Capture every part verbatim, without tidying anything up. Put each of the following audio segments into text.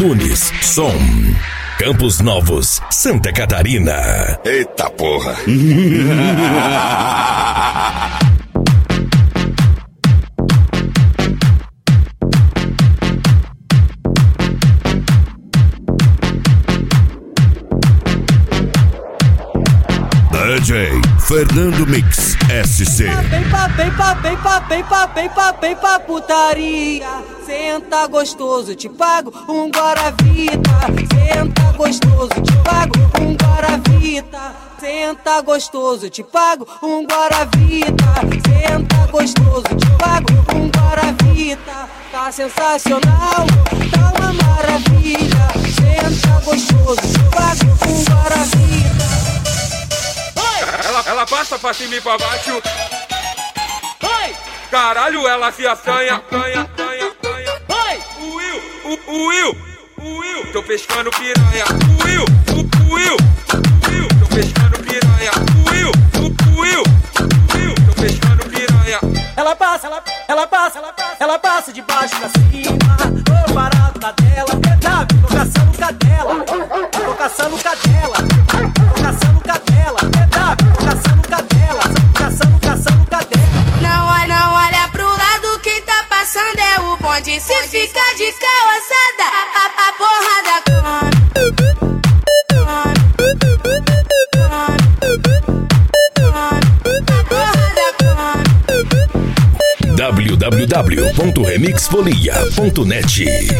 Nunes Som, Campos Novos, Santa Catarina. Eita porra. D J Fernando Mix S C. Vem pra, vem pra, vem pra, vem pra, vem pra, vem pra putaria. Senta gostoso, te pago um Guaravita. Senta gostoso, te pago um Guaravita. Senta gostoso, te pago um Guaravita. Senta gostoso, te pago um Guaravita. Tá sensacional, tá uma maravilha. Senta gostoso, te pago um Guaravita. Ela, ela passa pra cima e pra baixo. Oi! Caralho, ela se assanha, assanha, assanha, assanha. Oi! O Will, o, o Will, o Will, tô pescando piranha. O Will, o, o Will, o Will, tô pescando piranha. O Will, o, o Will, o Will, tô pescando piranha. Ela passa, ela, ela passa, ela passa, ela passa de baixo pra cima. Tô parado na dela, P W, tô caçando cadela. Tô caçando cadela, tô caçando cadela. P W, tô caçando cadela, caçando, caçando cadela. Não olha, não olha pro lado, quem tá passando é o bonde. Se fica de calçada, a, a porra da come. w w w ponto remix folia ponto net.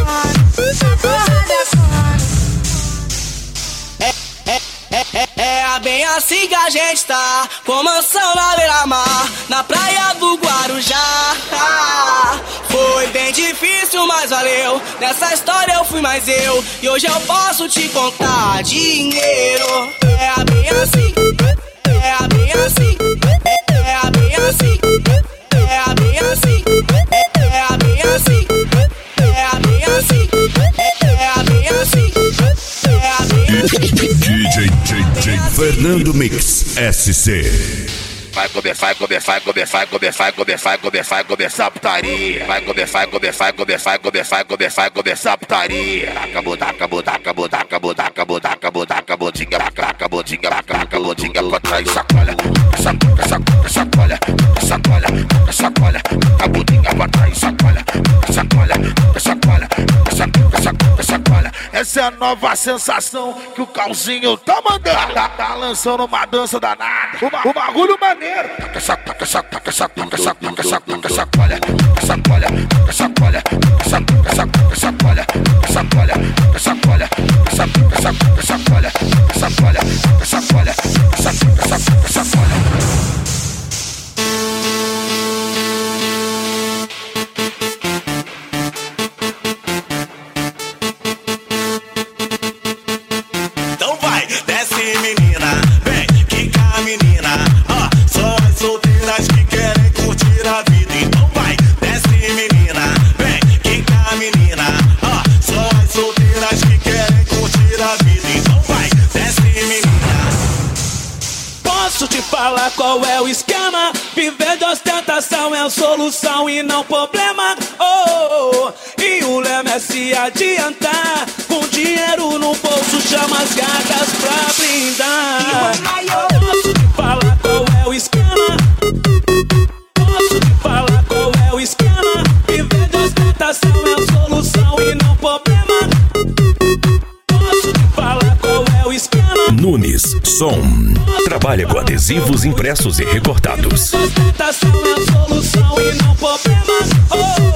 É bem assim que a gente tá, com mansão na beira-mar, na praia do Guarujá. Ah, foi bem difícil, mas valeu. Nessa história eu fui mais eu, e hoje eu posso te contar dinheiro. É bem assim, é bem assim, é bem assim, é bem assim, é bem assim, é bem assim, é bem assim, é bem assim. D J J J Fernando Mix S C. Vai começar, vai começar, vai começar, vai começar, vai começar, vai começar, vai começar a putaria. Vai começar, vai começar, vai começar, vai começar, vai começar, vai começar a putaria. Acabou, acabou, acabou, acabou, acabou, acabou, acabou, dinga, acabou, dinga, acabou, dinga pra trás, sacola, sacola, sacola, sacola, sacola, sacola, acabou, dinga pra trás, sacola, sacola, sacola, sacola, sacola, sacola. Essa é a nova sensação que o Calzinho tá mandando. Tá, tá lançando uma dança danada, uma, um bagulho maneiro. Taca essa, taca essa, taca essa, taca essa, taca essa, taca essa, sacolha, sacolha, sacolha, sacolha, sacolha, sacolha, sacolha, sacolha, sacolha, sacolha, sacolha, sacolha, sacolha. Então vai, desce menina, vem, quica menina, ó, só as solteiras que querem curtir a vida. Então vai, desce menina, vem, quica menina, ó, só as solteiras que querem curtir a vida. Então vai, desce menina. Posso te falar qual é o esquema? Viver de ostentação é a solução e não problema. Oh, oh, e o lema é se adiantar. Com dinheiro no bolso chama as gatas pra brindar. Posso te falar qual é o esquema? Posso te falar qual é o esquema? Viver de ostentação é a solução e não problema. Posso te falar qual é o esquema? Nunes Som. Trabalha com adesivos impressos e recortados. Ostentação é a solução e não problema. Oh,